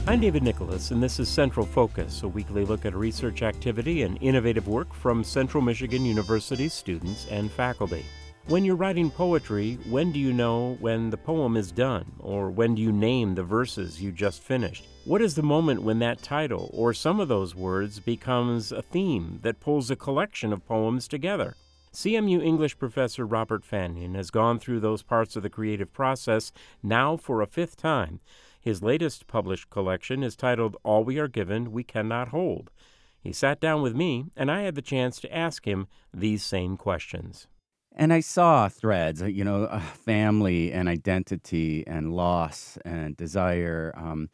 I'm David Nicholas, and this is Central Focus, a weekly look at research activity and innovative work from Central Michigan University's students and faculty. When you're writing poetry, when do you know when the poem is done? Or when do you name the verses you just finished? What is the moment when that title, or some of those words, becomes a theme that pulls a collection of poems together? CMU English professor Robert Fanning has gone through those parts of the creative process now for a fifth time. His latest published collection is titled All We Are Given, We Cannot Hold. He sat down with me, and I had the chance to ask him these same questions. And I saw threads, family and identity and loss and desire.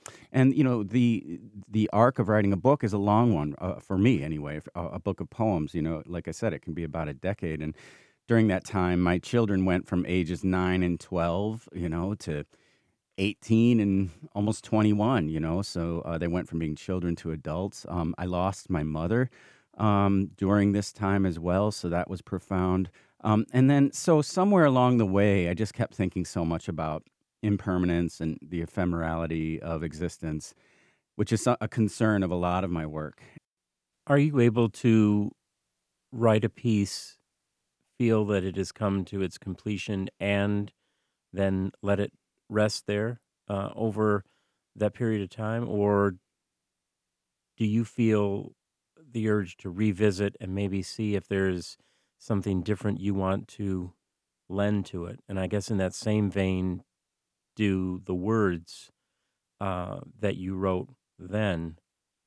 The arc of writing a book is a long one, for me anyway, a book of poems. Like I said, it can be about a decade. And during that time, my children went from ages 9 and 12, to 18 and almost 21, so they went from being children to adults. I lost my mother during this time as well, so that was profound. So somewhere along the way, I just kept thinking so much about impermanence and the ephemerality of existence, which is a concern of a lot of my work. Are you able to write a piece, feel that it has come to its completion, and then let it rest there over that period of time? Or do you feel the urge to revisit and maybe see if there's something different you want to lend to it? And I guess in that same vein, do the words that you wrote then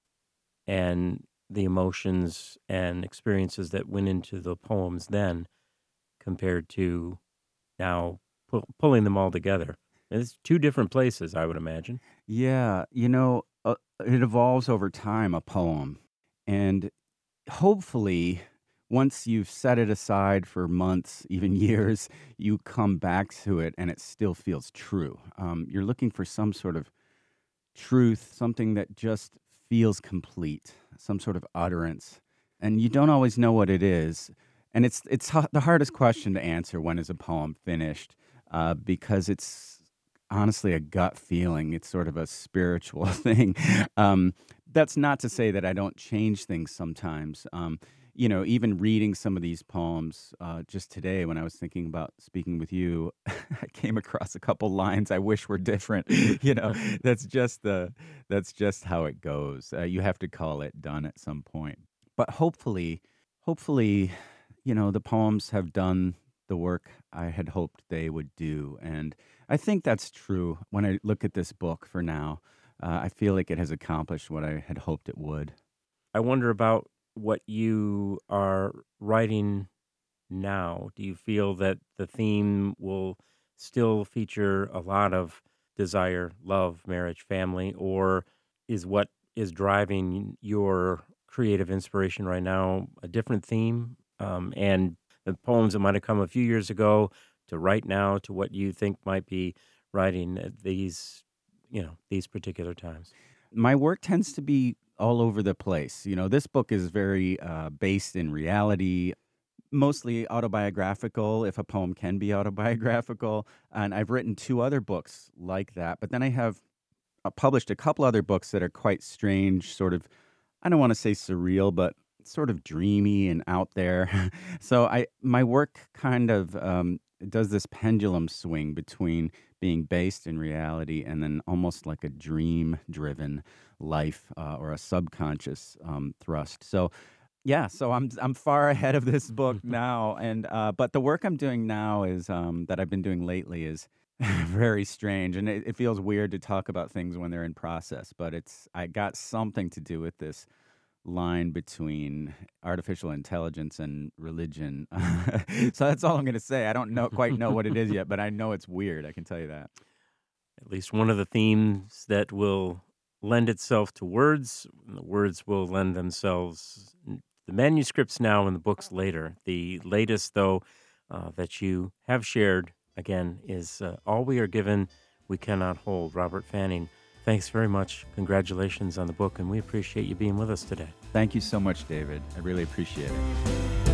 and the emotions and experiences that went into the poems then compared to now pulling them all together? It's two different places, I would imagine. Yeah, it evolves over time, a poem. And hopefully, once you've set it aside for months, even years, you come back to it and it still feels true. You're looking for some sort of truth, something that just feels complete, some sort of utterance. And you don't always know what it is. And it's the hardest question to answer: when is a poem finished? Because it's honestly a gut feeling. It's sort of a spiritual thing. That's not to say that I don't change things sometimes. Even reading some of these poems just today when I was thinking about speaking with you, I came across a couple lines I wish were different. That's just how it goes. You have to call it done at some point. But hopefully, the poems have done the work I had hoped they would do. And I think that's true when I look at this book for now. I feel like it has accomplished what I had hoped it would. I wonder about what you are writing now. Do you feel that the theme will still feature a lot of desire, love, marriage, family, or is what is driving your creative inspiration right now a different theme? And the poems that might have come a few years ago to right now to what you think might be writing at these particular times? My work tends to be all over the place. This book is very based in reality, mostly autobiographical, if a poem can be autobiographical. And I've written two other books like that. But then I have published a couple other books that are quite strange, sort of, I don't want to say surreal, but sort of dreamy and out there. So my work kind of does this pendulum swing between being based in reality and then almost like a dream-driven life or a subconscious thrust. So yeah, so I'm far ahead of this book now, and but the work I'm doing now is that I've been doing lately is very strange, and it feels weird to talk about things when they're in process. But I got something to do with this line between artificial intelligence and religion. So that's all I'm going to say. I don't quite know what it is yet, but I know it's weird. I can tell you that. At least one of the themes that will lend itself to words, and the words will lend themselves the manuscripts now and the books later. The latest, though, that you have shared, again, is All We Are Given, We Cannot Hold. Robert Fanning, thanks very much. Congratulations on the book, and we appreciate you being with us today. Thank you so much, David. I really appreciate it.